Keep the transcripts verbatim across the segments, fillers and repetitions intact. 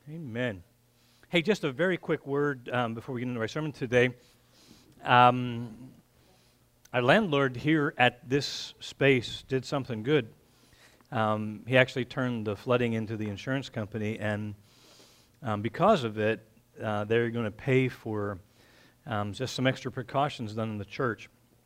Amen. Hey, just a very quick word um, before we get into our sermon today. Um, our landlord here at this space did something good. Um, he actually turned the flooding into the insurance company, and um, because of it, uh, they're going to pay for um, just some extra precautions done in the church.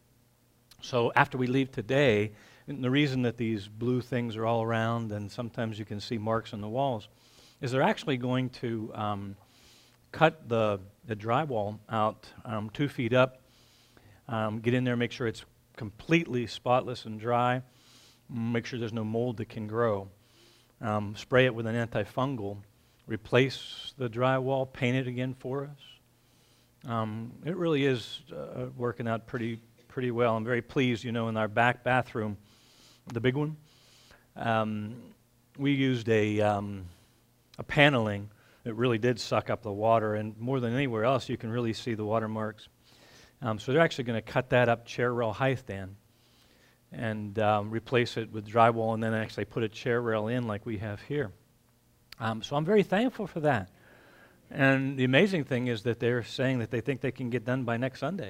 So after we leave today, and the reason that these blue things are all around, and sometimes you can see marks on the walls, is they're actually going to um, cut the, the drywall out um, two feet up, um, get in there, make sure it's completely spotless and dry, make sure there's no mold that can grow, um, spray it with an antifungal, replace the drywall, paint it again for us. Um, it really is uh, working out pretty pretty well. I'm very pleased, you know, in our back bathroom, the big one, um, we used a... Um, a paneling that really did suck up the water, and more than anywhere else you can really see the watermarks. Um, so they're actually going to cut that up chair rail height, Dan, and um, replace it with drywall, and then actually put a chair rail in like we have here. Um, so I'm very thankful for that. And the amazing thing is that they're saying that they think they can get done by next Sunday,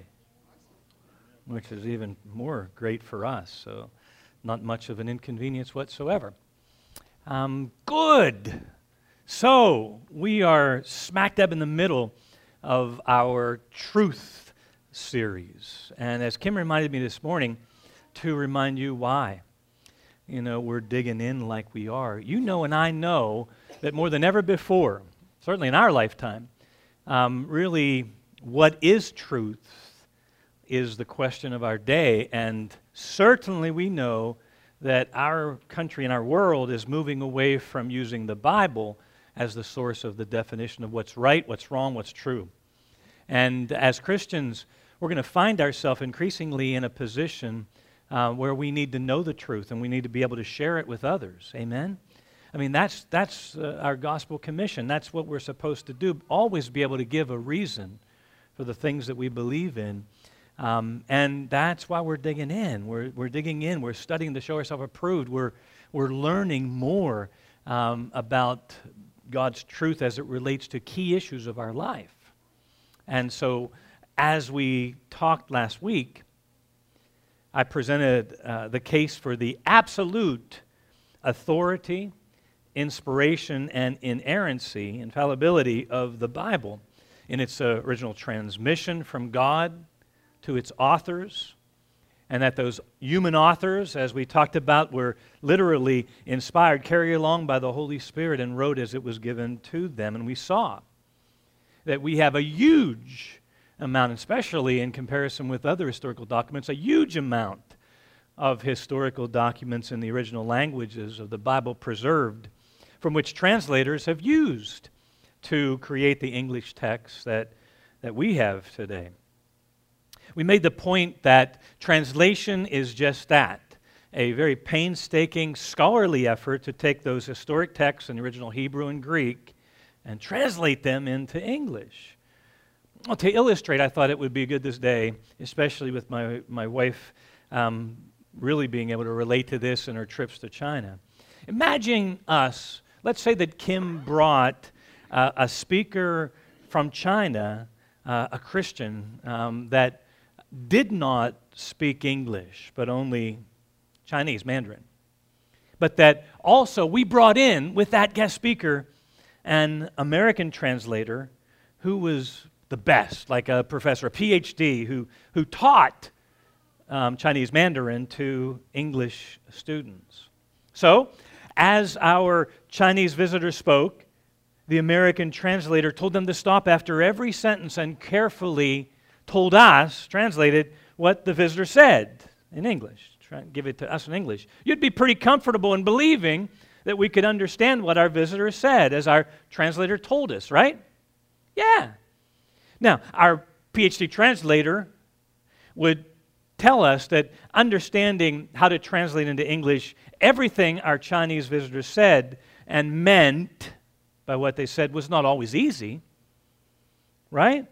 which is even more great for us. So not much of an inconvenience whatsoever. Um, good. So, we are smack dab in the middle of our truth series. And as Kim reminded me this morning, to remind you why, you know, we're digging in like we are. You know and I know that more than ever before, certainly in our lifetime, um, really what is truth is the question of our day. And certainly we know that our country and our world is moving away from using the Bible as the source of the definition of what's right, what's wrong, what's true. And as Christians, we're going to find ourselves increasingly in a position uh, where we need to know the truth and we need to be able to share it with others. Amen? I mean, that's, that's uh, our gospel commission. That's what we're supposed to do. Always be able to give a reason for the things that we believe in. Um, and that's why we're digging in. We're, we're digging in. We're studying to show ourselves approved. We're, we're learning more um, about God's truth as it relates to key issues of our life. And so, as we talked last week, I presented uh, the case for the absolute authority, inspiration, and inerrancy, infallibility of the Bible in its uh, original transmission from God to its authors, and that those human authors, as we talked about, were literally inspired, carried along by the Holy Spirit, and wrote as it was given to them. And we saw that we have a huge amount, especially in comparison with other historical documents, a huge amount of historical documents in the original languages of the Bible preserved, from which translators have used to create the English text that, that we have today. We made the point that translation is just that, a very painstaking scholarly effort to take those historic texts in the original Hebrew and Greek and translate them into English. Well, to illustrate, I thought it would be good this day, especially with my, my wife um, really being able to relate to this in her trips to China. Imagine us, let's say that Kim brought uh, a speaker from China, uh, a Christian, um, that did not speak English, but only Chinese, Mandarin. But that also we brought in, with that guest speaker, an American translator who was the best, like a professor, a P H D, who, who taught um, Chinese Mandarin to English students. So, as our Chinese visitor spoke, the American translator told them to stop after every sentence and carefully told us, translated, what the visitor said in English. Try and give it to us in English. You'd be pretty comfortable in believing that we could understand what our visitor said as our translator told us, right? Yeah. Now, our P H D translator would tell us that understanding how to translate into English everything our Chinese visitor said and meant by what they said was not always easy, right?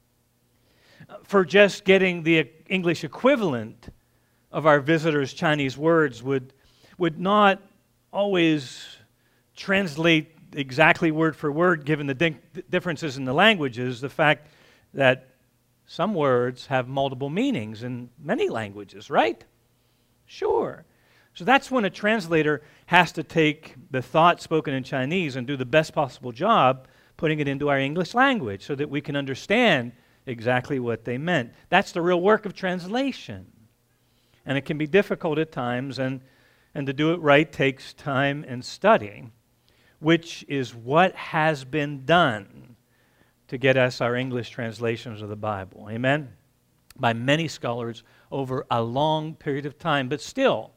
For just getting the English equivalent of our visitor's Chinese words would, would not always translate exactly word for word, given the di- differences in the languages, the fact that some words have multiple meanings in many languages, right? Sure. So that's when a translator has to take the thought spoken in Chinese and do the best possible job putting it into our English language so that we can understand exactly what they meant. That's the real work of translation. And it can be difficult at times, and, and to do it right takes time and study, which is what has been done to get us our English translations of the Bible. Amen? By many scholars over a long period of time. But still,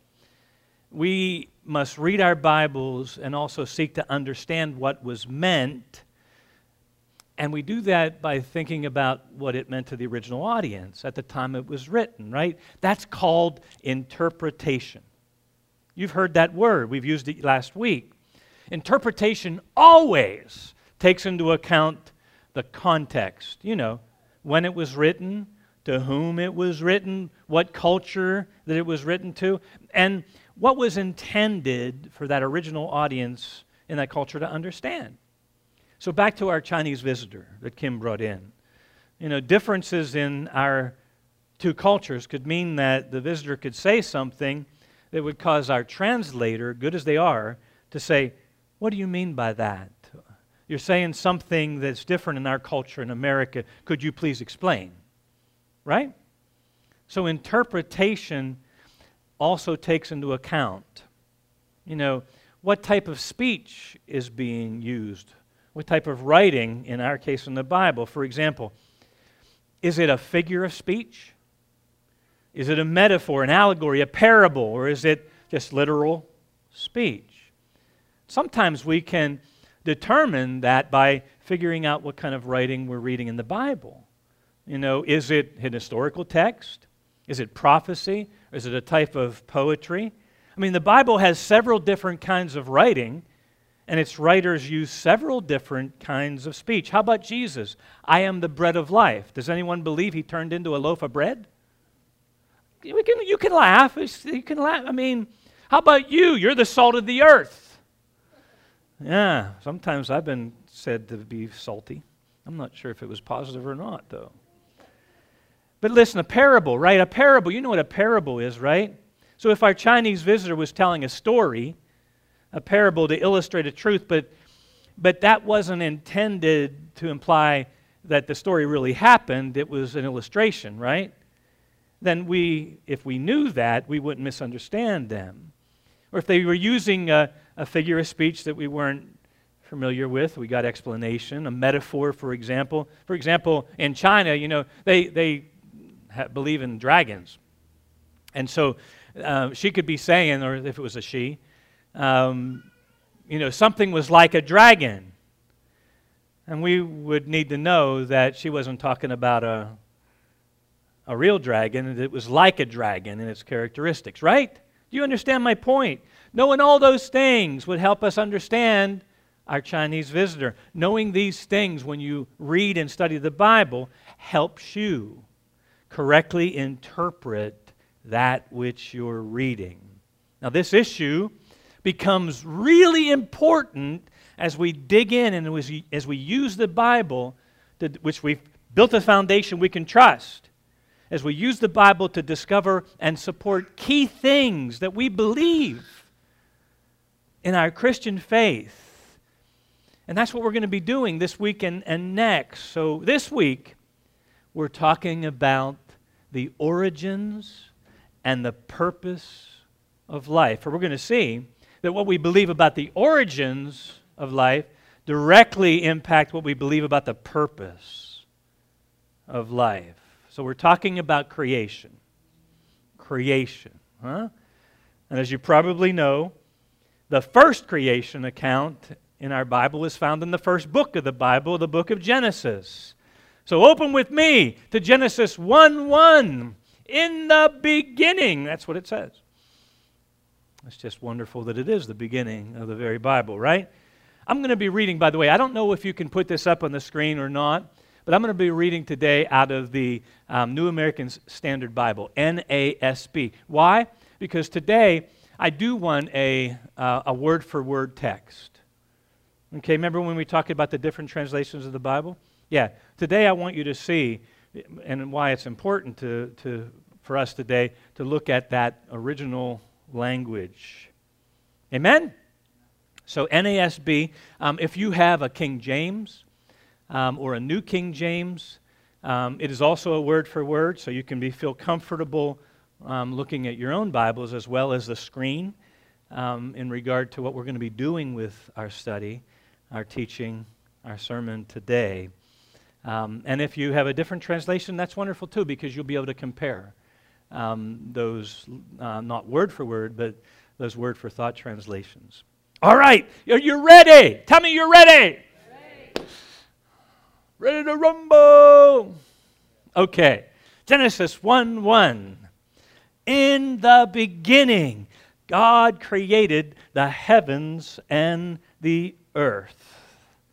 we must read our Bibles and also seek to understand what was meant. And we do that by thinking about what it meant to the original audience at the time it was written, right? That's called interpretation. You've heard that word. We've used it last week. Interpretation always takes into account the context. You know, when it was written, to whom it was written, what culture that it was written to, and what was intended for that original audience in that culture to understand. So back to our Chinese visitor that Kim brought in. You know, differences in our two cultures could mean that the visitor could say something that would cause our translator, good as they are, to say, "What do you mean by that? You're saying something that's different in our culture in America. Could you please explain?" Right? So interpretation also takes into account, you know, what type of speech is being used, what type of writing, in our case in the Bible. For example, is it a figure of speech? Is it a metaphor, an allegory, a parable, or is it just literal speech? Sometimes we can determine that by figuring out what kind of writing we're reading in the Bible. You know, is it an historical text? Is it prophecy? Or is it a type of poetry? I mean, the Bible has several different kinds of writing, and its writers use several different kinds of speech. How about Jesus? I am the bread of life. Does anyone believe he turned into a loaf of bread? We can, you can laugh. You can laugh. I mean, how about you? You're the salt of the earth. Yeah, sometimes I've been said to be salty. I'm not sure if it was positive or not, though. But listen, a parable, right? A parable, you know what a parable is, right? So if our Chinese visitor was telling a story, a parable to illustrate a truth, but, but that wasn't intended to imply that the story really happened, it was an illustration, right? Then we, if we knew that, we wouldn't misunderstand them. Or if they were using a, a figure of speech that we weren't familiar with, we got explanation. A metaphor, for example. For example, in China, you know, they, they ha- believe in dragons. And so uh, she could be saying, or if it was a she, um, you know, something was like a dragon. And we would need to know that she wasn't talking about a a real dragon, it was like a dragon in its characteristics, right? Do you understand my point? Knowing all those things would help us understand our Chinese visitor. Knowing these things when you read and study the Bible helps you correctly interpret that which you're reading. Now, this issue becomes really important as we dig in and as we, as we use the Bible, to, which we've built a foundation we can trust. As we use the Bible to discover and support key things that we believe in our Christian faith. And that's what we're going to be doing this week and, and next. So this week, we're talking about the origins and the purpose of life. For we're going to see that what we believe about the origins of life directly impact what we believe about the purpose of life. So we're talking about creation. Creation, huh? And as you probably know, the first creation account in our Bible is found in the first book of the Bible, the book of Genesis. So open with me to Genesis one one. In the beginning, that's what it says. It's just wonderful that it is the beginning of the very Bible, right? I'm going to be reading, by the way, I don't know if you can put this up on the screen or not, but I'm going to be reading today out of the um, New American Standard Bible, N A S B. Why? Because today I do want a, uh, a word-for-word text. Okay, remember when we talked about the different translations of the Bible? Yeah, today I want you to see, and why it's important to, to for us today to look at that original language. Amen? So N A S B, um, if you have a King James um, or a New King James, um, it is also a word for word, so you can be feel comfortable um, looking at your own Bibles as well as the screen um, in regard to what we're going to be doing with our study, our teaching, our sermon today. Um, and if you have a different translation, that's wonderful too, because you'll be able to compare um, those, uh, not word for word, but those word for thought translations. All right, are you ready? Tell me you're ready. Ready, ready to rumble. Okay, Genesis one one. In the beginning, God created the heavens and the earth.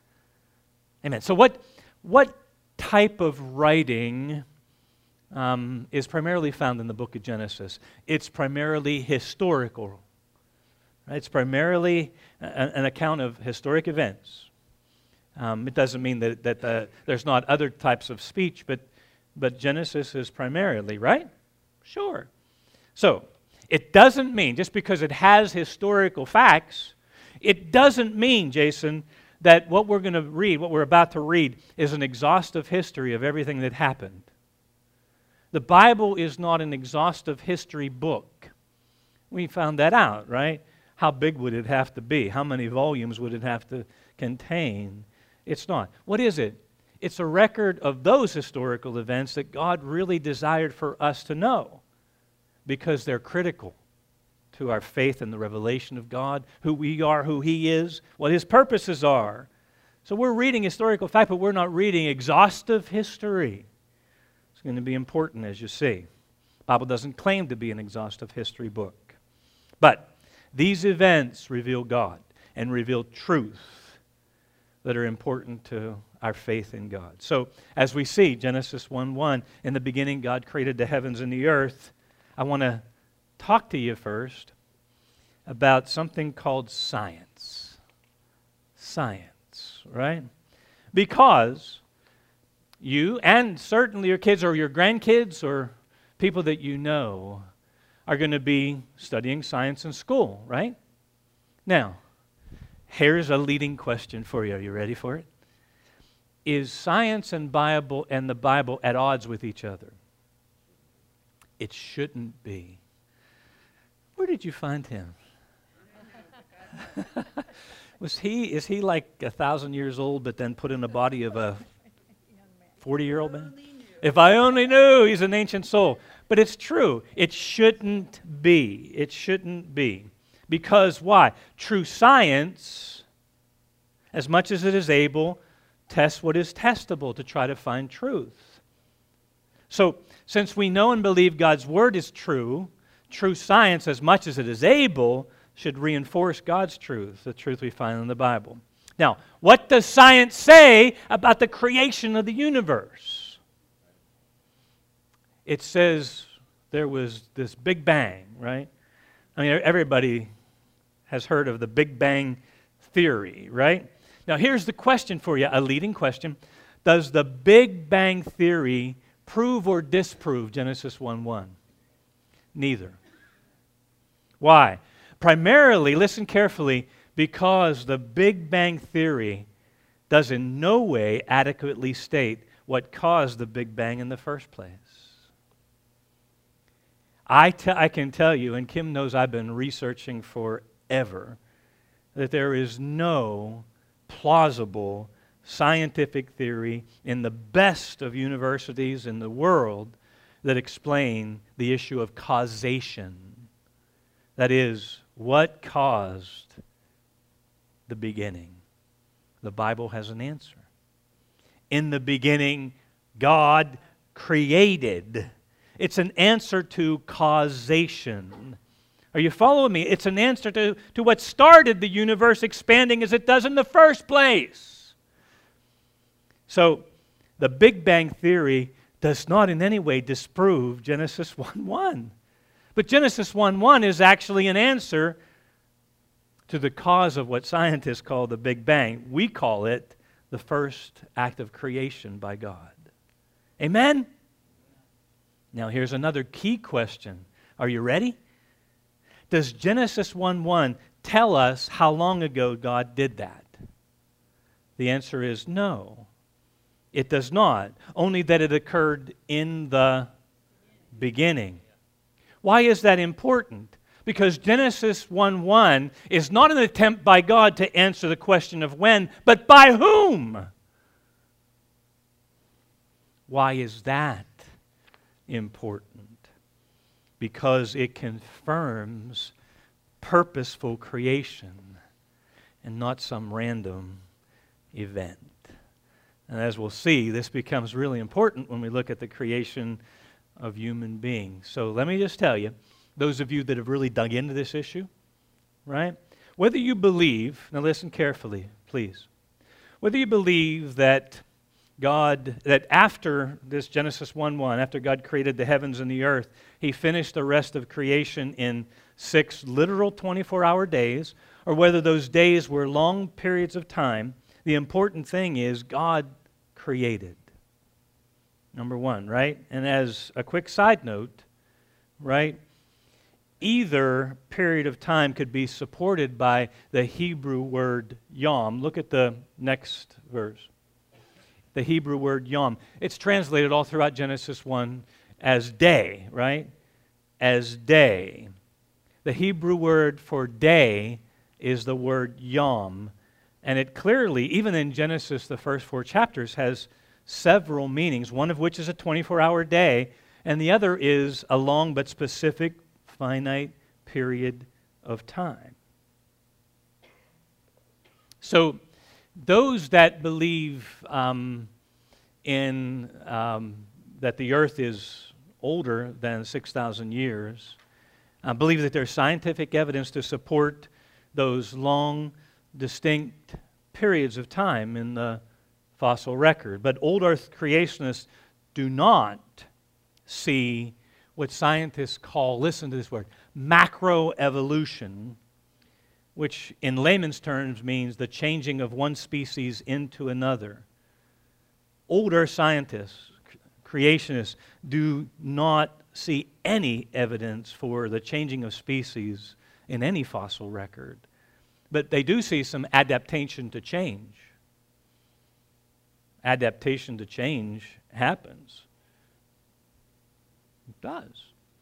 Amen. So what, what type of writing um, is primarily found in the book of Genesis? It's primarily historical. Right? It's primarily a, an account of historic events. Um, it doesn't mean that, that the, there's not other types of speech, but, but Genesis is primarily, right? Sure. So, it doesn't mean, just because it has historical facts, it doesn't mean, Jason, that what we're going to read, what we're about to read, is an exhaustive history of everything that happened. The Bible is not an exhaustive history book. We found that out, right? How big would it have to be? How many volumes would it have to contain? It's not. What is it? It's a record of those historical events that God really desired for us to know, because they're critical to our faith in the revelation of God, who we are, who He is, what His purposes are. So we're reading historical fact, but we're not reading exhaustive history. It's going to be important, as you see. The Bible doesn't claim to be an exhaustive history book. But these events reveal God and reveal truth that are important to our faith in God. So as we see, Genesis one one, in the beginning God created the heavens and the earth. I want to talk to you first about something called science. Science, right? Because you, and certainly your kids or your grandkids or people that you know, are going to be studying science in school, right? Now, here's a leading question for you. Are you ready for it? Is science and Bible and the Bible at odds with each other? It shouldn't be. Where did you find him? Was he, is he like a thousand years old but then put in the body of a forty-year-old man? If I only knew, he's an ancient soul. But it's true. It shouldn't be. It shouldn't be. Because why? True science, as much as it is able, tests what is testable to try to find truth. So, since we know and believe God's Word is true, true science, as much as it is able, should reinforce God's truth, the truth we find in the Bible. Now, what does science say about the creation of the universe? It says there was this Big Bang, right? I mean, everybody has heard of the Big Bang theory, right? Now, here's the question for you, a leading question. Does the Big Bang theory prove or disprove Genesis one one? Neither. Why? Primarily, listen carefully, because the Big Bang theory does in no way adequately state what caused the Big Bang in the first place. I, te- I can tell you, and Kim knows I've been researching forever, that there is no plausible scientific theory in the best of universities in the world that explain the issue of causation. That is, what caused the beginning? The Bible has an answer. In the beginning, God created. It's an answer to causation. Are you following me? It's an answer to, to what started the universe expanding as it does in the first place. So, the Big Bang theory does not in any way disprove Genesis one one. But Genesis one one is actually an answer to the cause of what scientists call the Big Bang. We call it the first act of creation by God. Amen? Now here's another key question. Are you ready? Does Genesis one one tell us how long ago God did that? The answer is no. It does not. Only that it occurred in the beginning. Why is that important? Because Genesis one one is not an attempt by God to answer the question of when, but by whom? Why is that important? Because it confirms purposeful creation and not some random event. And as we'll see, this becomes really important when we look at the creation of human beings. So let me just tell you, those of you that have really dug into this issue, right? Whether you believe, now listen carefully, please. Whether you believe that God, that after this Genesis one one, after God created the heavens and the earth, He finished the rest of creation in six literal twenty-four hour days, or whether those days were long periods of time, the important thing is God created. Number one, right? And as a quick side note, right, either period of time could be supported by the Hebrew word yom. Look at the next verse. The Hebrew word yom. It's translated all throughout Genesis one as day, right? As day. The Hebrew word for day is the word yom. And it clearly, even in Genesis, the first four chapters, has several meanings, one of which is a twenty-four hour day, and the other is a long but specific, finite period of time. So, those that believe um, in um, that the earth is older than six thousand years uh, believe that there's scientific evidence to support those long, distinct periods of time in the fossil record. But old earth creationists do not see what scientists call, listen to this word, macroevolution, which in layman's terms means the changing of one species into another. Old earth scientists, creationists, do not see any evidence for the changing of species in any fossil record. But they do see some adaptation to change. Adaptation to change happens. It does.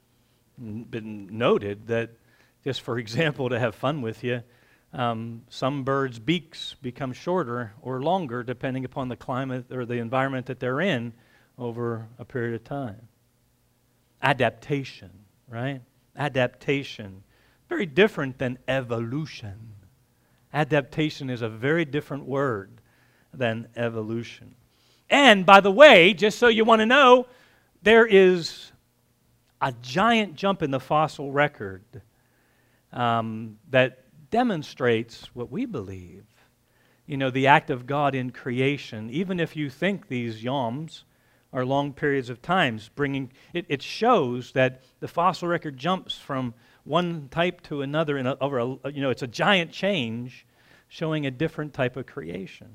Been noted that, just for example, to have fun with you, um, some birds' beaks become shorter or longer depending upon the climate or the environment that they're in over a period of time. Adaptation, right? Adaptation. Very different than evolution. Adaptation is a very different word than evolution. And by the way, just so you want to know, there is a giant jump in the fossil record um, that demonstrates what we believe. You know, the act of God in creation, even if you think these yoms are long periods of times, bringing it, it shows that the fossil record jumps from one type to another in a, over a, you know, it's a giant change showing a different type of creation.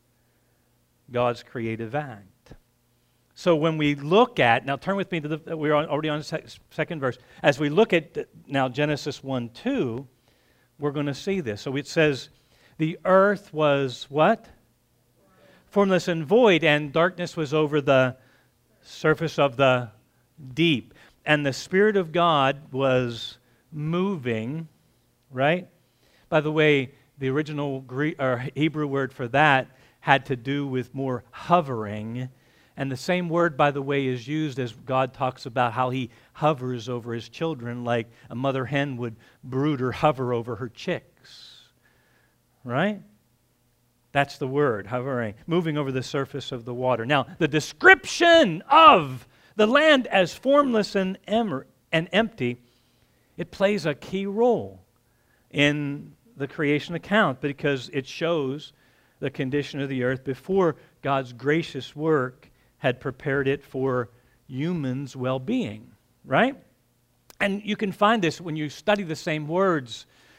God's creative act. So when we look at, now turn with me to the, we're already on the sec, second verse. As we look at now Genesis one two, we're going to see this. So it says, the earth was what? Formless and void, and darkness was over the surface of the deep. And the Spirit of God was moving, right? By the way, the original Greek or Hebrew word for that had to do with more hovering. And the same word, by the way, is used as God talks about how He hovers over His children like a mother hen would brood or hover over her chicks. Right? That's the word, hovering, moving over the surface of the water. Now, the description of the land as formless and, em- and empty, it plays a key role in the creation account because it shows the condition of the earth before God's gracious work had prepared it for humans' well-being, right? And you can find this when you study the same words,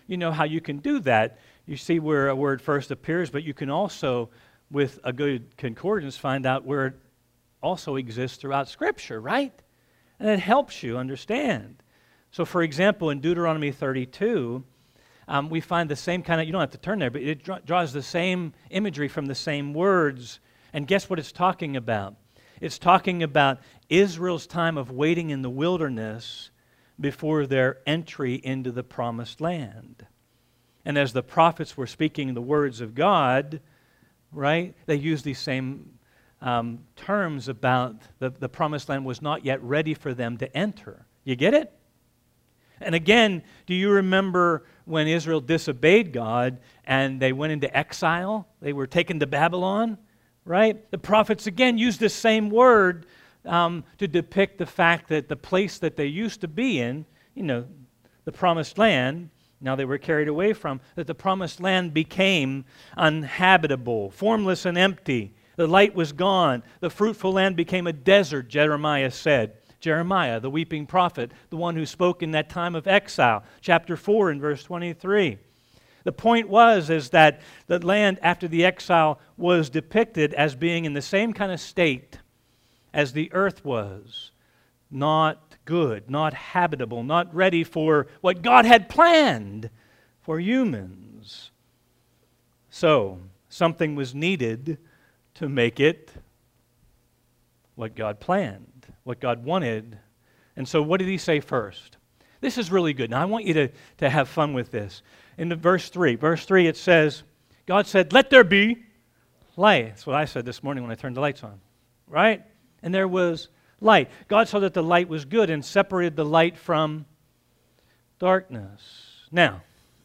you know how you can do that. You see where a word first appears, but you can also, with a good concordance, find out where it also exists throughout Scripture, right? And it helps you understand. So, for example, in Deuteronomy thirty-two, um, we find the same kind of, you don't have to turn there, but it draw, draws the same imagery from the same words. And guess what it's talking about? It's talking about Israel's time of waiting in the wilderness before their entry into the promised land. And as the prophets were speaking the words of God, right, they used these same um, terms about the, the promised land was not yet ready for them to enter. You get it? And again, do you remember when Israel disobeyed God and they went into exile? They were taken to Babylon, right? The prophets again used this same word um, to depict the fact that the place that they used to be in, you know, the promised land, now they were carried away from, that the promised land became uninhabitable, formless and empty. The light was gone. The fruitful land became a desert, Jeremiah said. Jeremiah, the weeping prophet, the one who spoke in that time of exile, chapter four and verse twenty-three. The point was is that the land after the exile was depicted as being in the same kind of state as the earth was. Not good, not habitable, not ready for what God had planned for humans. So, something was needed to make it what God planned, what God wanted. And so what did he say first? This is really good. Now I want you to, to have fun with this. In the verse three, verse three it says, God said, let there be light. That's what I said this morning when I turned the lights on. Right? And there was light. God saw that the light was good and separated the light from darkness. Now,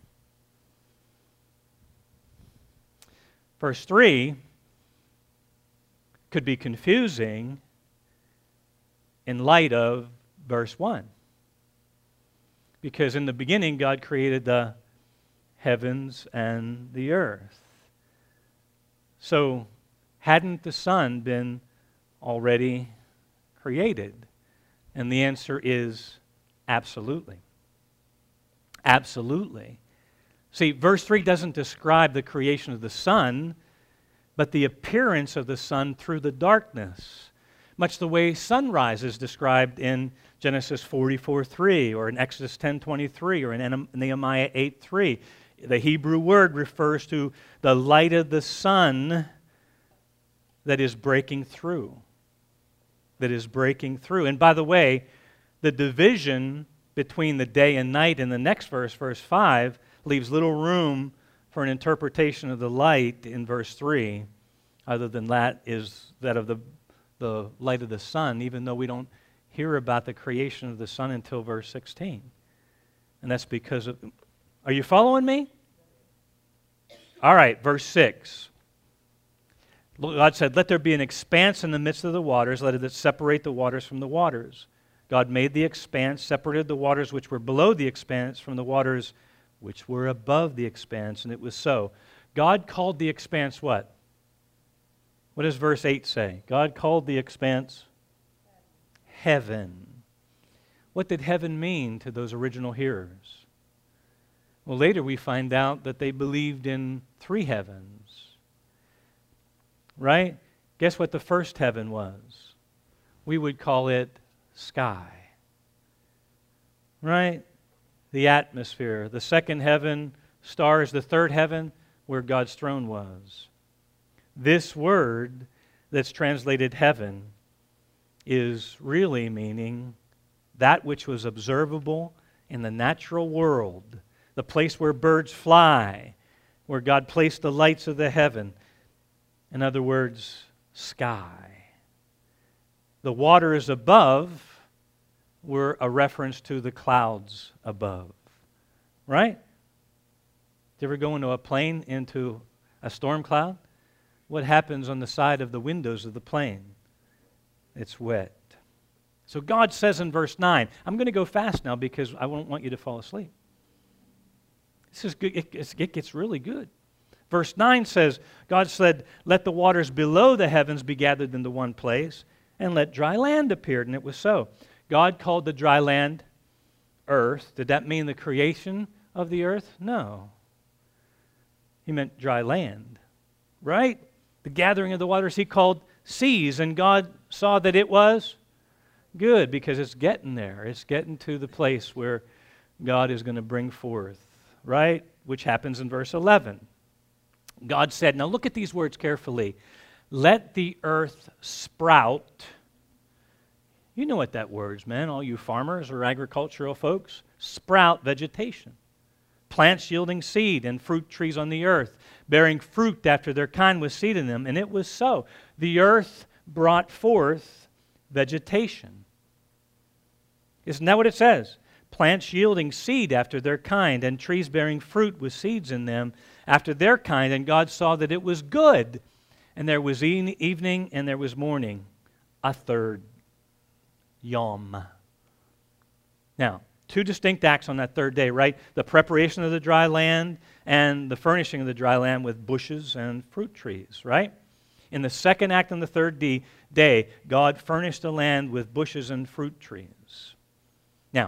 verse three could be confusing in light of verse one. Because in the beginning, God created the heavens and the earth. So, hadn't the sun been already created? And the answer is absolutely. Absolutely. See, verse three doesn't describe the creation of the sun, but the appearance of the sun through the darkness, much the way sunrise is described in Genesis forty-four three or in Exodus ten twenty-three or in Nehemiah eight three. The Hebrew word refers to the light of the sun that is breaking through. That is breaking through. And by the way, the division between the day and night in the next verse, verse five, leaves little room for an interpretation of the light in verse three, other than that is that of the, the light of the sun, even though we don't hear about the creation of the sun until verse sixteen. And that's because of... Are you following me? All right, verse six. God said, let there be an expanse in the midst of the waters, let it separate the waters from the waters. God made the expanse, separated the waters which were below the expanse from the waters which were above the expanse, and it was so. God called the expanse what? What does verse eight say? God called the expanse heaven. What did heaven mean to those original hearers? Well, later we find out that they believed in three heavens. Right? Guess what the first heaven was? We would call it sky. Right? The atmosphere. The second heaven, stars. The third heaven, where God's throne was. This word that's translated heaven is really meaning that which was observable in the natural world, the place where birds fly, where God placed the lights of the heaven. In other words, sky. The waters above were a reference to the clouds above. Right? Did you ever go into a plane, into a storm cloud? What happens on the side of the windows of the plane? It's wet. So God says in verse nine, I'm going to go fast now because I won't want you to fall asleep. This is good. It, it gets really good. Verse nine says, God said, let the waters below the heavens be gathered into one place, and let dry land appear. And it was so. God called the dry land earth. Did that mean the creation of the earth? No. He meant dry land, right? The gathering of the waters he called seas, and God saw that it was good because it's getting there. It's getting to the place where God is going to bring forth, right? Which happens in verse eleven. God said, now look at these words carefully. Let the earth sprout. You know what that word's meant, all you farmers or agricultural folks. Sprout vegetation. Plants yielding seed and fruit trees on the earth, bearing fruit after their kind with seed in them. And it was so. The earth brought forth vegetation. Isn't that what it says? Plants yielding seed after their kind, and trees bearing fruit with seeds in them after their kind. And God saw that it was good. And there was e- evening and there was morning, a third. Yom. Now, two distinct acts on that third day, right? The preparation of the dry land and the furnishing of the dry land with bushes and fruit trees, right? In the second act on the third day, God furnished the land with bushes and fruit trees. Now,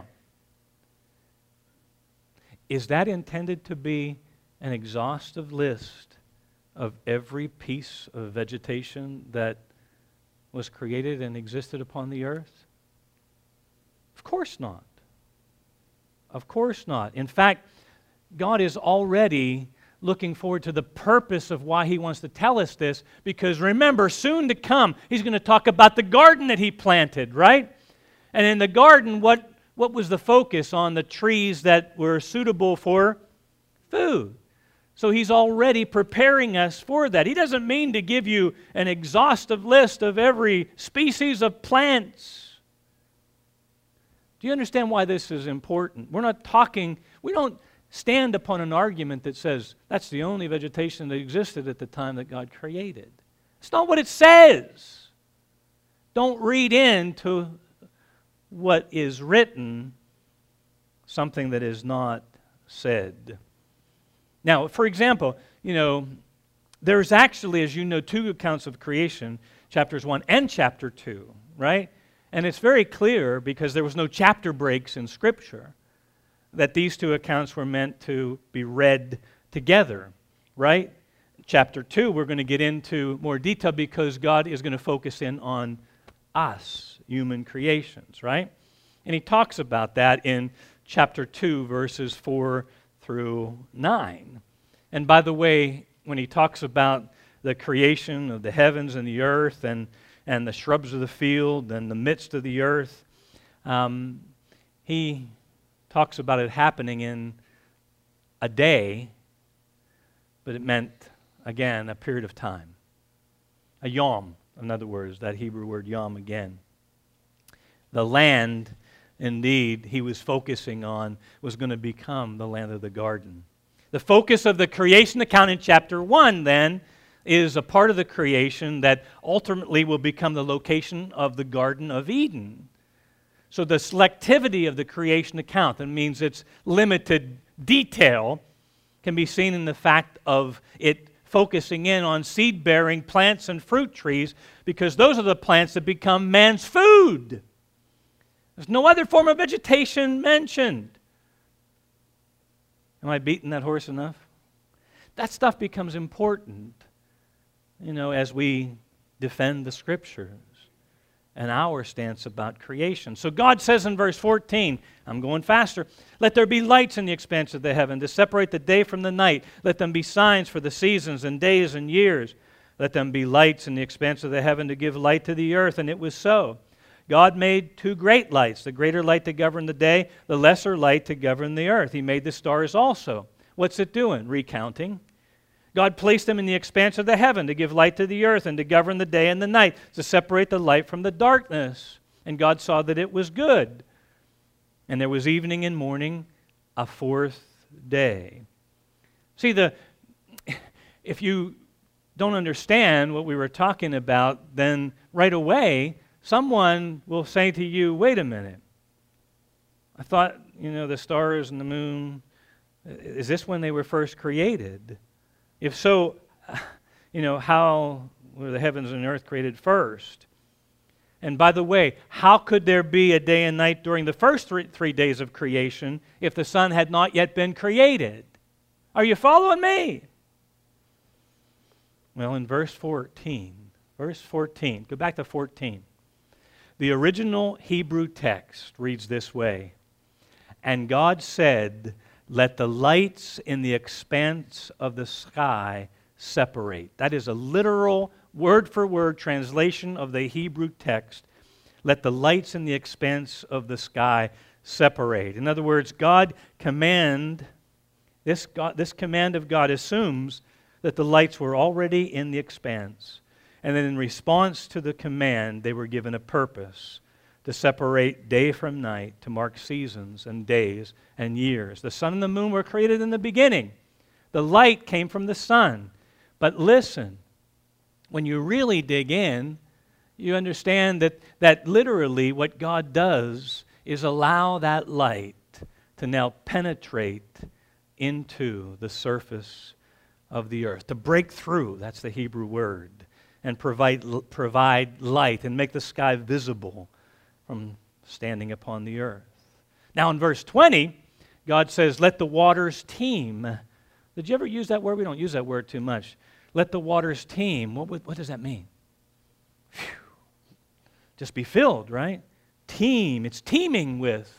is that intended to be an exhaustive list of every piece of vegetation that was created and existed upon the earth? Of course not. Of course not. In fact, God is already looking forward to the purpose of why He wants to tell us this, because remember, soon to come, He's going to talk about the garden that He planted, right? And in the garden, what, what was the focus? On the trees that were suitable for food. So He's already preparing us for that. He doesn't mean to give you an exhaustive list of every species of plants. Do you understand why this is important? We're not talking, we don't stand upon an argument that says that's the only vegetation that existed at the time that God created. It's not what it says. Don't read into what is written something that is not said. Now, for example, you know, there's actually, as you know, two accounts of creation, chapters one and chapter two, right? And it's very clear, because there was no chapter breaks in Scripture, that these two accounts were meant to be read together, right? Chapter two, we're going to get into more detail because God is going to focus in on us, human creations, right? And He talks about that in chapter two, verses four through nine. And by the way, when He talks about the creation of the heavens and the earth and and the shrubs of the field, and the midst of the earth. Um, he talks about it happening in a day, but it meant, again, a period of time. A yom, in other words, that Hebrew word yom again. The land, indeed, he was focusing on was going to become the land of the garden. The focus of the creation account in chapter one, then, is a part of the creation that ultimately will become the location of the Garden of Eden. So the selectivity of the creation account, that means its limited detail, can be seen in the fact of it focusing in on seed-bearing plants and fruit trees, because those are the plants that become man's food. There's no other form of vegetation mentioned. Am I beating that horse enough? That stuff becomes important, you know, as we defend the Scriptures and our stance about creation. So God says in verse fourteen, I'm going faster, let there be lights in the expanse of the heaven to separate the day from the night. Let them be signs for the seasons and days and years. Let them be lights in the expanse of the heaven to give light to the earth. And it was so. God made two great lights, the greater light to govern the day, the lesser light to govern the earth. He made the stars also. What's it doing? Recounting. God placed them in the expanse of the heaven to give light to the earth and to govern the day and the night, to separate the light from the darkness. And God saw that it was good. And there was evening and morning, a fourth day. See, the if you don't understand what we were talking about, then right away, someone will say to you, wait a minute. I thought, you know, the stars and the moon, is this when they were first created? If so, you know, how were the heavens and earth created first? And by the way, how could there be a day and night during the first three, three days of creation if the sun had not yet been created? Are you following me? Well, in verse fourteen, verse fourteen, go back to fourteen. The original Hebrew text reads this way: "And God said, let the lights in the expanse of the sky separate." That is a literal, word-for-word translation of the Hebrew text. Let the lights in the expanse of the sky separate. In other words, God command, this, God, this command of God assumes that the lights were already in the expanse. And then in response to the command, they were given a purpose to separate day from night, to mark seasons and days and years. The sun and the moon were created in the beginning. The light came from the sun. But listen, when you really dig in, you understand that, that literally what God does is allow that light to now penetrate into the surface of the earth, to break through, that's the Hebrew word, and provide, provide light and make the sky visible from standing upon the earth. Now in verse twenty, God says, let the waters teem. Did you ever use that word? We don't use that word too much. Let the waters teem. What, what does that mean? Whew. Just be filled, right? Teem. It's teeming with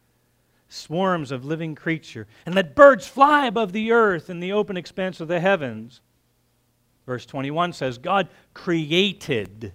swarms of living creature. And let birds fly above the earth in the open expanse of the heavens. Verse twenty-one says, God created.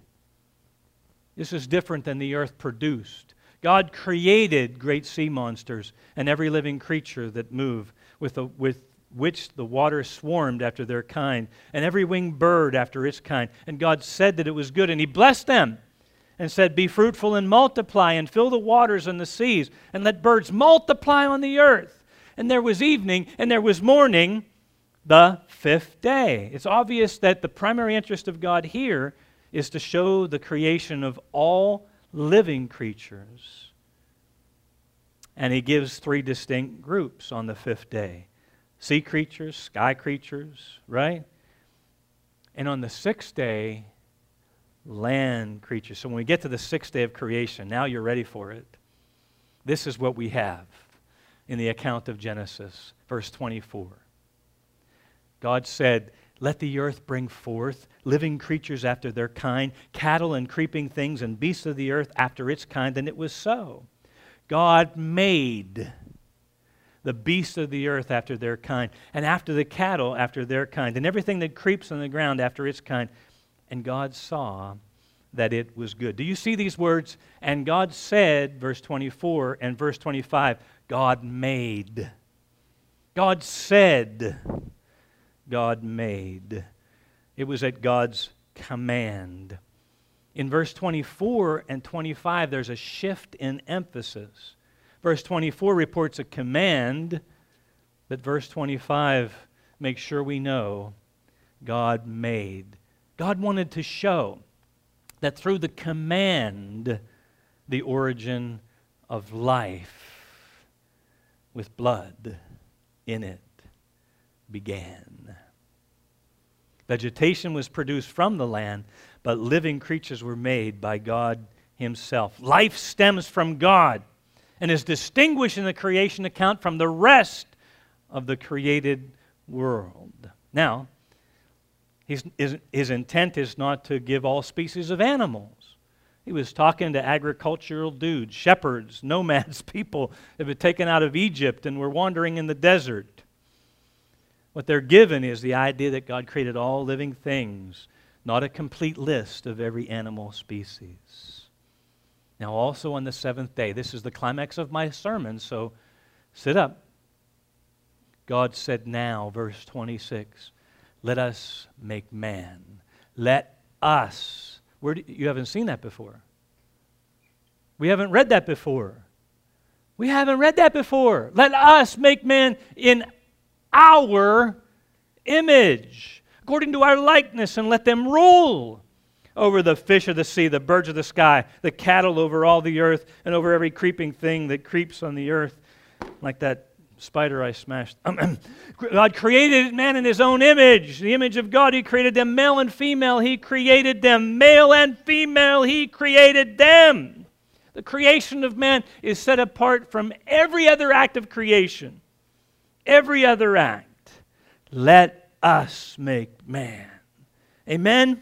This is different than the earth produced. God created great sea monsters and every living creature that move, with, a, with which the waters swarmed after their kind, and every winged bird after its kind. And God said that it was good, and He blessed them, and said, be fruitful and multiply, and fill the waters and the seas, and let birds multiply on the earth. And there was evening, and there was morning, the fifth day. It's obvious that the primary interest of God here is to show the creation of all living creatures. And He gives three distinct groups on the fifth day. Sea creatures, sky creatures, right? And on the sixth day, land creatures. So when we get to the sixth day of creation, now you're ready for it. This is what we have in the account of Genesis, verse twenty-four. God said, let the earth bring forth living creatures after their kind, cattle and creeping things and beasts of the earth after its kind. And it was so. God made the beasts of the earth after their kind, and after the cattle after their kind, and everything that creeps on the ground after its kind. And God saw that it was good. Do you see these words? And God said, verse twenty-four and verse twenty-five, God made. God said, God made. It was at God's command. In verse twenty-four and twenty-five, there's a shift in emphasis. Verse twenty-four reports a command, but verse twenty-five makes sure we know God made. God wanted to show that through the command, the origin of life with blood in it began. Vegetation was produced from the land, but living creatures were made by God Himself. Life stems from God and is distinguished in the creation account from the rest of the created world. Now, his, his, his intent is not to give all species of animals. He was talking to agricultural dudes, shepherds, nomads, people that were taken out of Egypt and were wandering in the desert. What they're given is the idea that God created all living things, not a complete list of every animal species. Now also on the seventh day, this is the climax of my sermon, so sit up. God said now, verse twenty-six, let us make man. Let us. Where do, you haven't seen that before. We haven't read that before. We haven't read that before. Let us make man in our image, according to our likeness, and let them rule over the fish of the sea, the birds of the sky, the cattle over all the earth, and over every creeping thing that creeps on the earth. Like that spider I smashed. God created man in His own image. The image of God, He created them male and female. He created them male and female. He created them. The creation of man is set apart from every other act of creation. Every other act. Let us make man. Amen?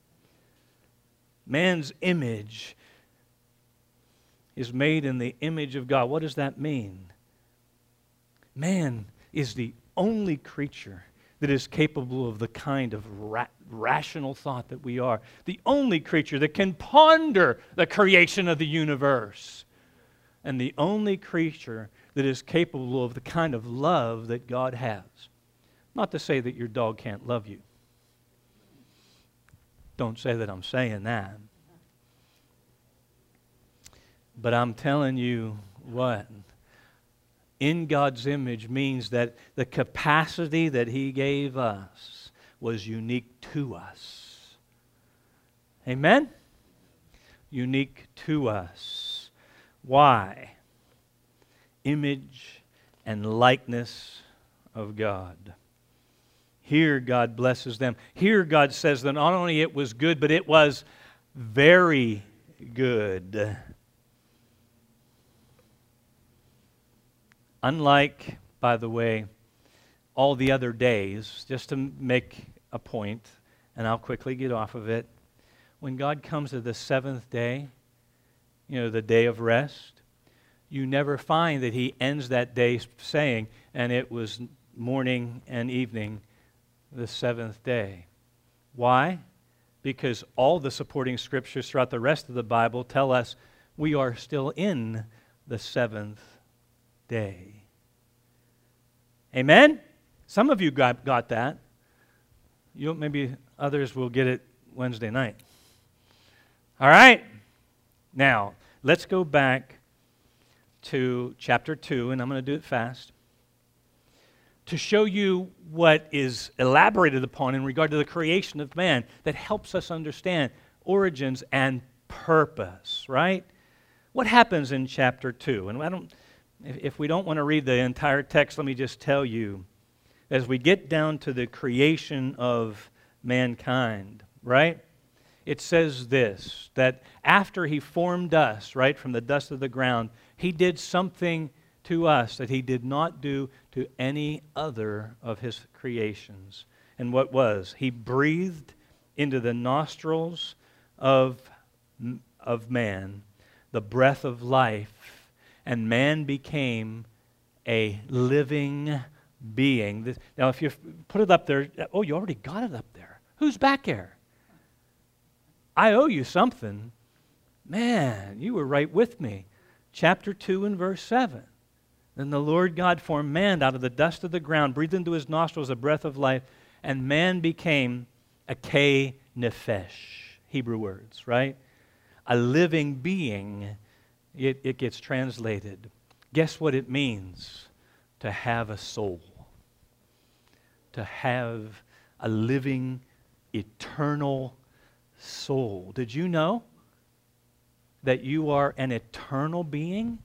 Man's image is made in the image of God. What does that mean? Man is the only creature that is capable of the kind of ra- rational thought that we are. The only creature that can ponder the creation of the universe. And the only creature that is capable of the kind of love that God has. Not to say that your dog can't love you. Don't say that I'm saying that. But I'm telling you what? In God's image means that the capacity that He gave us was unique to us. Amen? Unique to us. Why? Image and likeness of God. Here God blesses them. Here God says that not only it was good, but it was very good. Unlike, by the way, all the other days, just to make a point, and I'll quickly get off of it, when God comes to the seventh day, you know, the day of rest, you never find that He ends that day saying, and it was morning and evening, the seventh day. Why? Because all the supporting scriptures throughout the rest of the Bible tell us we are still in the seventh day. Amen? Some of you got, got that. You maybe others will get it Wednesday night. All right? Now, let's go back to chapter two, and I'm going to do it fast, to show you what is elaborated upon in regard to the creation of man that helps us understand origins and purpose, right? What happens in chapter two? And I don't, if, if we don't want to read the entire text, let me just tell you, as we get down to the creation of mankind, right? It says this, that after He formed us, right, from the dust of the ground, He did something to us that He did not do to any other of His creations. And what was? He breathed into the nostrils of, of man the breath of life, and man became a living being. Now, if you put it up there, oh, you already got it up there. Who's back there? I owe you something. Man, you were right with me. Chapter two and verse seven. Then the Lord God formed man out of the dust of the ground, breathed into his nostrils the breath of life, and man became a kei nephesh. Hebrew words, right? A living being, it, it gets translated. Guess what it means? To have a soul. To have a living, eternal soul. Did you know that you are an eternal being?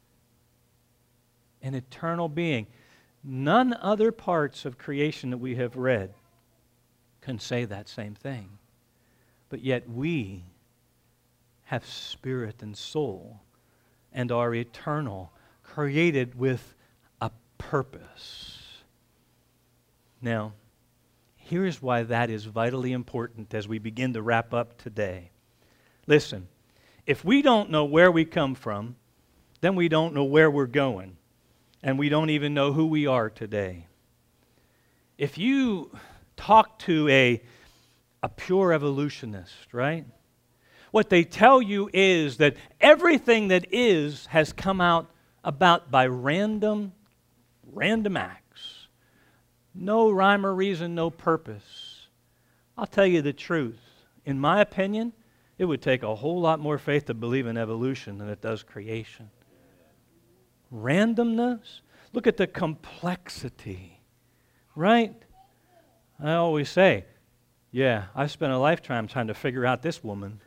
An eternal being. None other parts of creation that we have read can say that same thing. But yet we have spirit and soul and are eternal, created with a purpose. Now, here's why that is vitally important as we begin to wrap up today. Listen, if we don't know where we come from, then we don't know where we're going. And we don't even know who we are today. If you talk to a, a pure evolutionist, right? What they tell you is that everything that is has come out about by random, random acts. No rhyme or reason, no purpose. I'll tell you the truth. In my opinion, it would take a whole lot more faith to believe in evolution than it does creation. Randomness? Look at the complexity, right? I always say, yeah, I spent a lifetime trying to figure out this woman.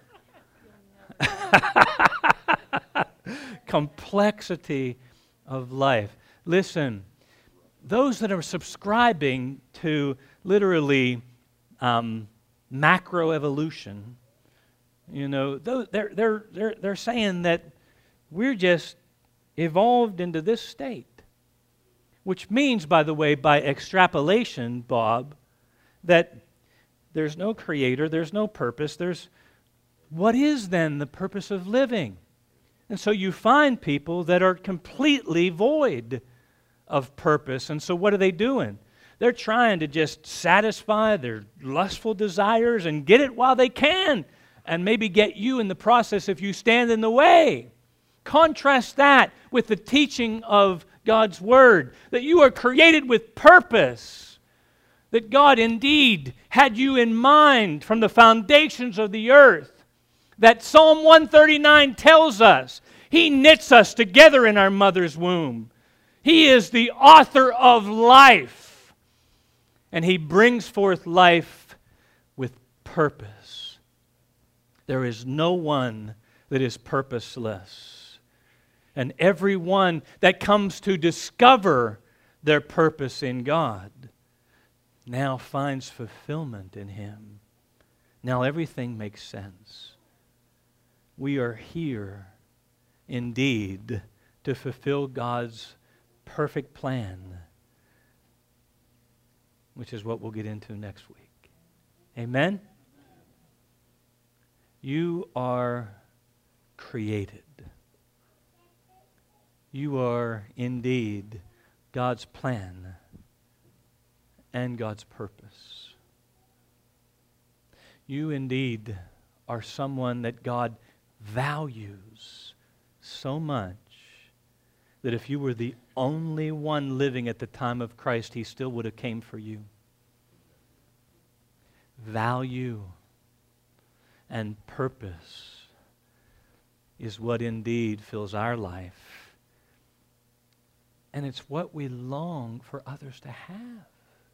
Complexity of life. Listen, those that are subscribing to literally um, macroevolution, you know, those, they're, they're, they're, they're saying that we're just evolved into this state. Which means, by the way, by extrapolation, Bob, that there's no creator, there's no purpose, there's... What is then the purpose of living? And so you find people that are completely void of purpose. And so what are they doing? They're trying to just satisfy their lustful desires and get it while they can, and maybe get you in the process if you stand in the way. Contrast that with the teaching of God's Word, that you are created with purpose, that God indeed had you in mind from the foundations of the earth, that Psalm one thirty-nine tells us He knits us together in our mother's womb. He is the author of life, and He brings forth life with purpose. There is no one that is purposeless. And everyone that comes to discover their purpose in God now finds fulfillment in Him. Now everything makes sense. We are here indeed to fulfill God's perfect plan, which is what we'll get into next week. Amen? You are created. You are indeed God's plan and God's purpose. You indeed are someone that God values so much that if you were the only one living at the time of Christ, He still would have came for you. Value and purpose is what indeed fills our life. And it's what we long for others to have.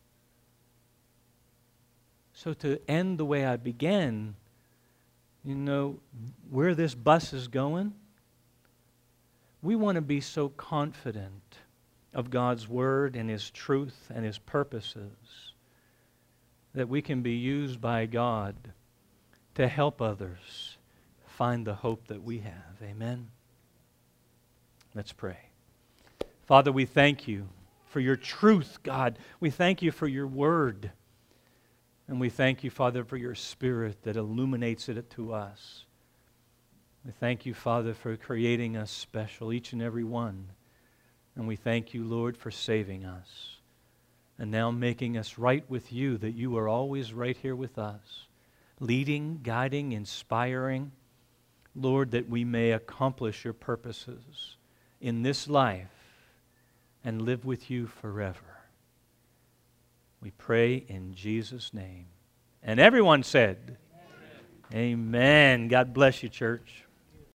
So to end the way I began, you know, where this bus is going, we want to be so confident of God's Word and His truth and His purposes that we can be used by God to help others find the hope that we have. Amen? Let's pray. Father, we thank You for Your truth, God. We thank You for Your Word. And we thank You, Father, for Your Spirit that illuminates it to us. We thank You, Father, for creating us special, each and every one. And we thank You, Lord, for saving us. And now making us right with You, that You are always right here with us. Leading, guiding, inspiring. Lord, that we may accomplish Your purposes in this life and live with You forever. We pray in Jesus' name. And everyone said, Amen. Amen. God bless you, church.